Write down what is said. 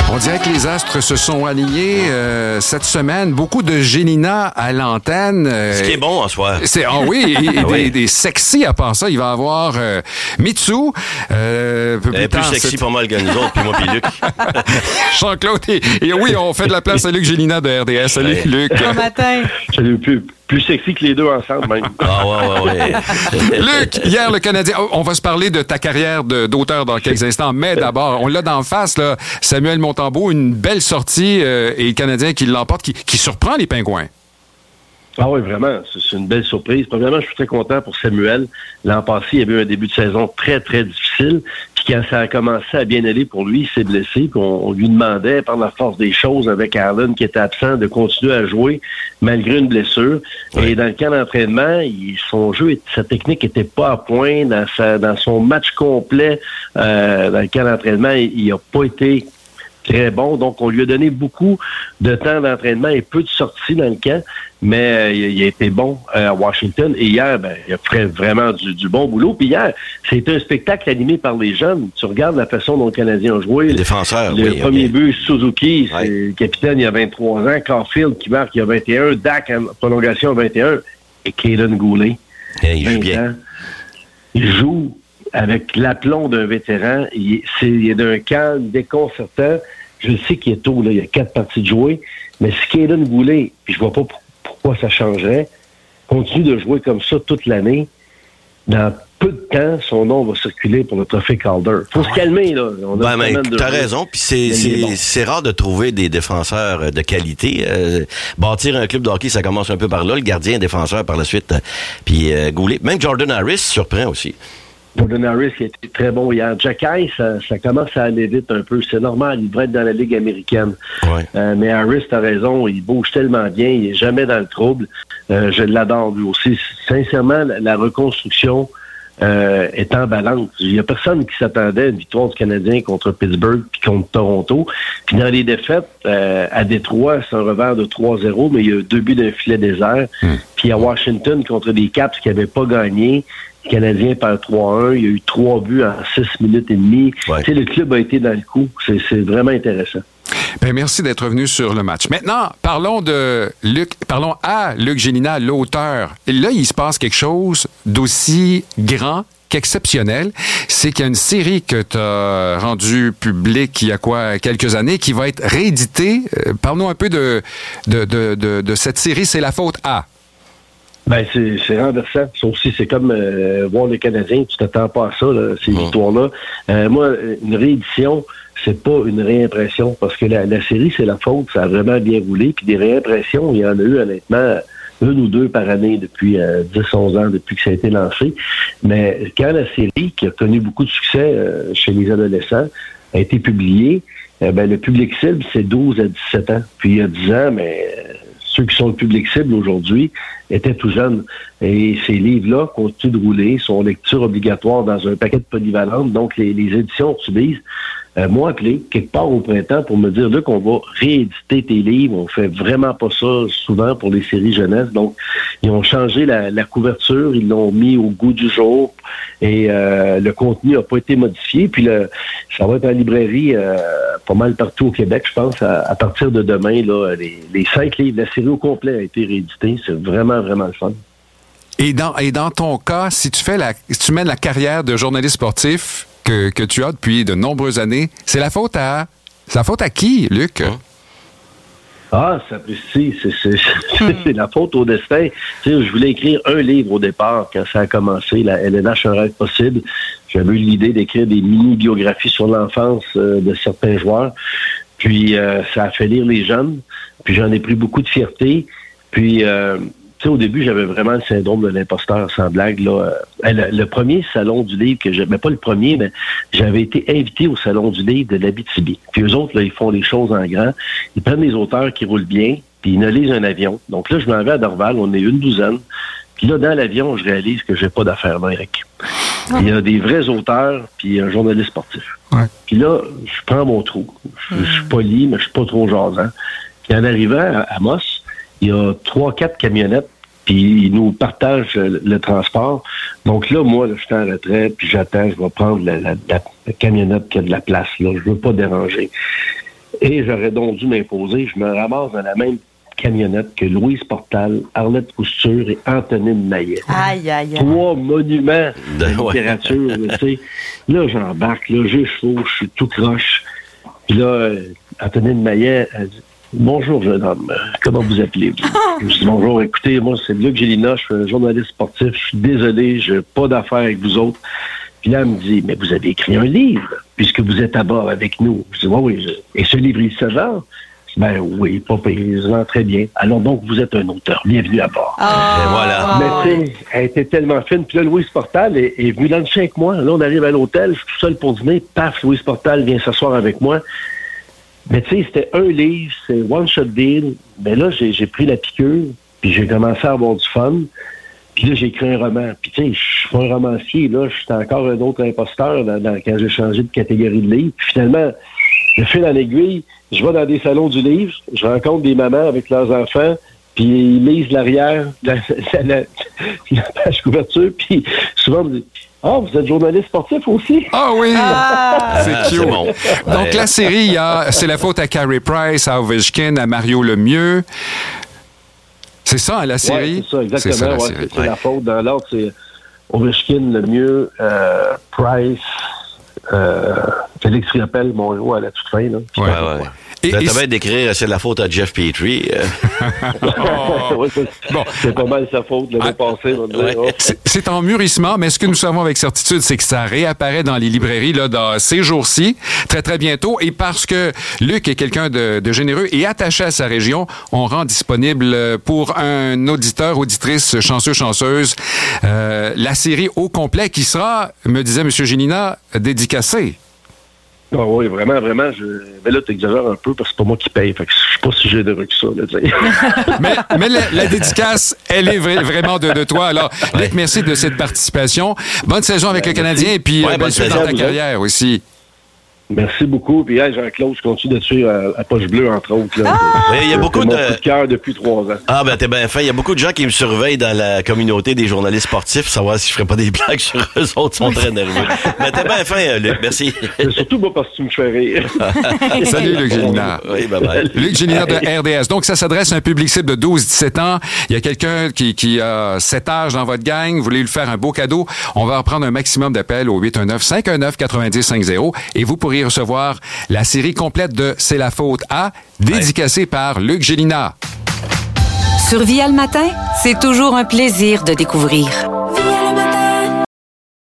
On dirait que les astres se sont alignés cette semaine. Beaucoup de Gélina à l'antenne. Ce qui est bon en soi. Oui, des sexy à part ça. Il va y avoir Mitsu. Plus sexy pour moi que nous autres, puis moi puis Luc. Jean-Claude. Et oui, on fait de la place à Luc Gélina de RDS. Salut, Luc. Bon matin. Salut, plus sexy que les deux ensemble, même. Ouais. Luc, hier, le Canadien... On va se parler de ta carrière d'auteur dans quelques instants, mais d'abord, on l'a d'en face, là, Samuel Montembeault, une belle sortie et le Canadien qui l'emporte, qui surprend les Pingouins. Ah oui, vraiment, c'est une belle surprise. Premièrement, je suis très content pour Samuel. L'an passé, il y avait eu un début de saison très, très difficile. Puis quand ça a commencé à bien aller pour lui, il s'est blessé. Puis on lui demandait, par la force des choses, avec Allen qui était absent, de continuer à jouer malgré une blessure. Oui. Et dans le camp d'entraînement, son jeu, sa technique était pas à point. Dans son match complet, dans le camp d'entraînement, il n'a pas été très bon. Donc, on lui a donné beaucoup de temps d'entraînement et peu de sorties dans le camp, mais il a été bon à Washington. Et hier, il a fait vraiment du bon boulot. Puis hier, c'était un spectacle animé par les jeunes. Tu regardes la façon dont le Canadien a joué. Les défenseurs, le premier but, Suzuki, c'est le capitaine, il a 23 ans. Caulfield, qui marque, il a 21. Dak, en prolongation, 21. Et Kaden Goulet, il joue bien. Ans. Il joue avec l'aplomb d'un vétéran. Il est d'un calme déconcertant. Je sais qu'il est tôt, là, il y a 4 parties de jouer, mais si Kaden Goulet, puis je vois pas pourquoi ça changerait, continue de jouer comme ça toute l'année, dans peu de temps, son nom va circuler pour le trophée Calder. Faut se calmer, là. T'as raison, puis c'est rare de trouver des défenseurs de qualité. Bâtir un club de hockey, ça commence un peu par là, le gardien défenseur par la suite, puis Goulet. Même Jordan Harris surprend aussi. Jordan Harris qui a été très bon hier. Jacky, ça commence à aller vite un peu. C'est normal, il devrait être dans la Ligue américaine. Ouais. Mais Harris, t'as raison, il bouge tellement bien, il est jamais dans le trouble. Je l'adore lui aussi. Sincèrement, la reconstruction est en balance. Il y a personne qui s'attendait à une victoire du Canadien contre Pittsburgh puis contre Toronto. Puis dans les défaites, à Détroit, c'est un revers de 3-0, mais il y a 2 buts d'un filet désert. Puis à Washington, contre des Caps qui n'avaient pas gagné, le Canadien perd 3-1. Il y a eu 3 buts en 6 minutes et demie. Ouais. Tu sais, le club a été dans le coup. C'est vraiment intéressant. Ben, merci d'être venu sur le match. Maintenant, parlons à Luc Gélina, l'auteur. Et là, il se passe quelque chose d'aussi grand qu'exceptionnel. C'est qu'il y a une série que tu as rendue publique il y a quelques années qui va être rééditée. Parle-nous un peu de cette série. C'est la faute à. Ben, c'est renversant. Ça aussi, c'est comme voir les Canadiens, tu t'attends pas à ça, là, ces victoires-là. Moi, une réédition, c'est pas une réimpression, parce que la série, c'est la faute, ça a vraiment bien roulé, puis des réimpressions, il y en a eu, honnêtement, 1 ou 2 par année depuis 10-11 ans, depuis que ça a été lancé. Mais quand la série, qui a connu beaucoup de succès chez les adolescents, a été publiée, le public cible, c'est 12 à 17 ans. Puis il y a 10 ans, mais ceux qui sont le public cible aujourd'hui étaient tout jeunes. Et ces livres-là continuent de rouler, sont lecture obligatoire dans un paquet de polyvalentes. Donc, les éditions utilisent m'ont appelé quelque part au printemps pour me dire là qu'on va rééditer tes livres. On fait vraiment pas ça souvent pour les séries jeunesse. Donc, ils ont changé la couverture, ils l'ont mis au goût du jour et le contenu n'a pas été modifié. Puis ça va être en librairie pas mal partout au Québec, je pense, à partir de demain. Là, les 5 livres, la série au complet a été rééditée. C'est vraiment, vraiment le fun. Et dans ton cas, si tu mènes la carrière de journaliste sportif que tu as depuis de nombreuses années, c'est la faute à qui, Luc? Ah, ça c'est la faute au destin. Tu sais, je voulais écrire un livre au départ quand ça a commencé, la LNH, un rêve possible. J'avais eu l'idée d'écrire des mini-biographies sur l'enfance de certains joueurs. Puis ça a fait lire les jeunes. Puis j'en ai pris beaucoup de fierté. Puis au début, j'avais vraiment le syndrome de l'imposteur, sans blague. Là. Le premier salon du livre, mais pas le premier, mais j'avais été invité au salon du livre de l'Abitibi. Puis eux autres, là, ils font les choses en grand. Ils prennent des auteurs qui roulent bien, puis ils analysent un avion. Donc là, je m'en vais à Dorval, on est 12. Puis là, dans l'avion, je réalise que j'ai pas d'affaires là, Eric. Il y a des vrais auteurs, puis un journaliste sportif. Ouais. Puis là, je prends mon trou. Je suis poli, mais je suis pas trop jasant. Puis en arrivant à Amos, il y a 3-4 camionnettes, puis ils nous partagent le transport. Donc là, moi, je suis en retrait, puis j'attends, je vais prendre la camionnette qui a de la place. Là, je veux pas déranger. Et j'aurais donc dû m'imposer. Je me ramasse dans la même camionnette que Louise Portal, Arlette Couture et Antonine Maillet. Aïe, aïe, aïe. 3 monuments de littérature. Tu sais. Là, j'embarque, là, j'ai chaud, je suis tout croche. Puis là, Antonine Maillet, elle dit « Bonjour, jeune homme. Comment vous appelez-vous? » Je dis « Bonjour, écoutez, moi, c'est Luc Gélina, je suis un journaliste sportif. Je suis désolé, je n'ai pas d'affaires avec vous autres. » Puis là, elle me dit « Mais vous avez écrit un livre, puisque vous êtes à bord avec nous. » Je dis « Oui. Et ce livre, il se vend? » Ben oui, pas paysan, très bien. Alors donc, vous êtes un auteur. Bienvenue à bord. Et voilà. Mais tu sais, elle était tellement fine. Puis là, Louise Portal est venue dans le chien avec moi. Là, on arrive à l'hôtel, je suis tout seul pour dîner. Paf, Louise Portal vient s'asseoir avec moi. Mais tu sais, c'était un livre, c'est one shot deal. Mais là, j'ai pris la piqûre, puis j'ai commencé à avoir du fun. Puis là, j'ai écrit un roman. Puis tu sais, je suis pas un romancier, là. Je suis encore un autre imposteur quand j'ai changé de catégorie de livre. Puis finalement, je file en aiguille, je vais dans des salons du livre, je rencontre des mamans avec leurs enfants, puis ils lisent l'arrière, la page couverture, puis souvent on me dit « Ah, vous êtes journaliste sportif aussi? » Ah oui! C'est cute. Bon. Donc, la série, c'est la faute à Carey Price, à Ovechkin, à Mario Lemieux. C'est ça, la série? Oui, c'est ça, exactement. C'est la faute. Dans l'autre, c'est Ovechkin, Lemieux, Price... Félix Riopelle, mon héros à la toute fin. Là. Ouais. Et t'as bien d'écrire, c'est la faute à Jeff Petrie. Ouais, c'est pas mal sa faute l'année passée. C'est en mûrissement, mais ce que nous savons avec certitude, c'est que ça réapparaît dans les librairies là, dans ces jours-ci, très, très bientôt. Et parce que Luc est quelqu'un de généreux et attaché à sa région, on rend disponible pour un auditeur, auditrice chanceux, chanceuse, la série au complet qui sera, me disait M. Gélina, dédicacée. Ah oui, vraiment. Mais là, tu exagères un peu parce que c'est pas moi qui paye. Fait que je suis pas si généreux que ça. Là, mais la dédicace, elle est vraiment de toi. Alors, Luc, merci de cette participation. Bonne saison avec le Canadien et puis bonne suite dans ta carrière aussi. Merci beaucoup. Puis, Jean-Claude, je continue de suivre à Poche Bleue, entre autres. Là. Il y a beaucoup de coup de cœur depuis 3 ans. Ah, ben, t'es bien fait. Il y a beaucoup de gens qui me surveillent dans la communauté des journalistes sportifs pour savoir si je ferais pas des blagues sur eux autres. Ils sont très nerveux. Mais t'es bien fin, Luc. Merci. C'est surtout moi parce que tu me fais rire. Salut, Luc Gélina. Oui, bye-bye. Luc Gélina de RDS. Donc, ça s'adresse à un public cible de 12-17 ans. Il y a quelqu'un qui a cet âge dans votre gang. Vous voulez lui faire un beau cadeau. On va en prendre un maximum d'appels au 819-519-9050 et vous pourriez recevoir la série complète de C'est la faute à, dédicacée par Luc Gélina. Sur Via le matin, c'est toujours un plaisir de découvrir.